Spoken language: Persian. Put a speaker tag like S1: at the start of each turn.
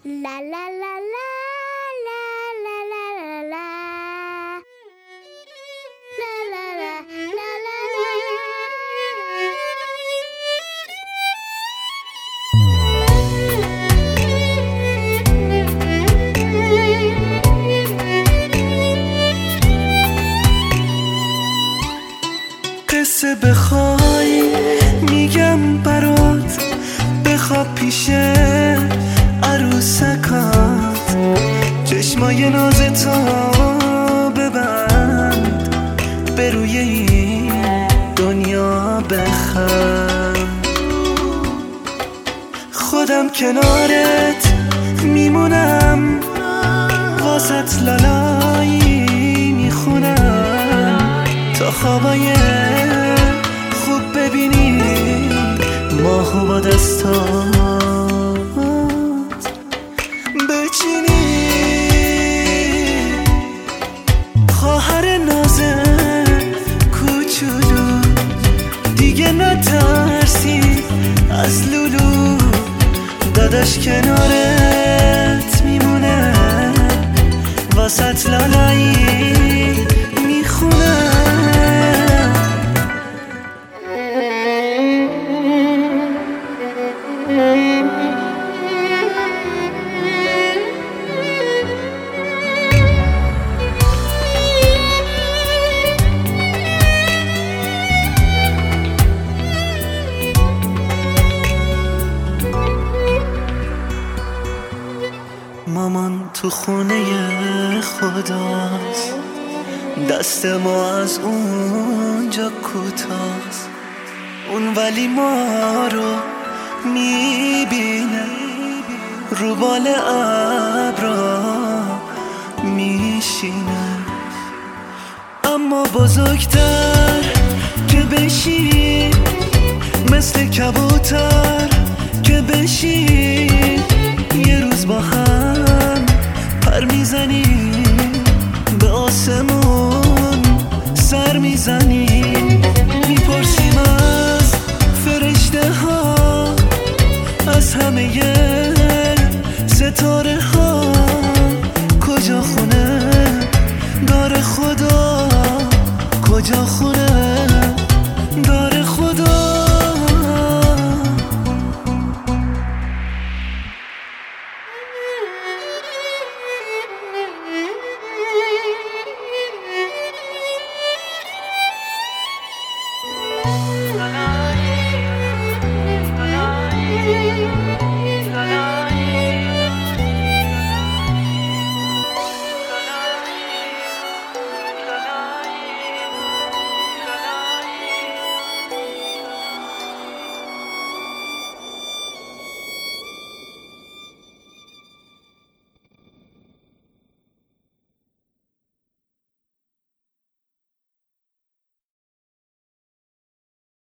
S1: La la la la la la la la la la la la la la.
S2: قصه بخوای میگم برات، بخواب پیش عروسکات، چشمای نازتو ببند، به روی این دنیا بخند. خودم کنارت میمونم، واسط لالایی میخونم، تا خوابای خوب ببینی ماهو با دستات بچینی. خواهر نازه کوچولو، دیگه نترسی از لولو، داداش کنارت میمونه، واسط لالایی میخونه. مامان تو خونه خداست، دست ما از اونجا کوتاست، اون ولی ما رو میبینه، رو بال ابرا میشینه. اما بزرگتر که بشی، مثل کبوتر که بشی،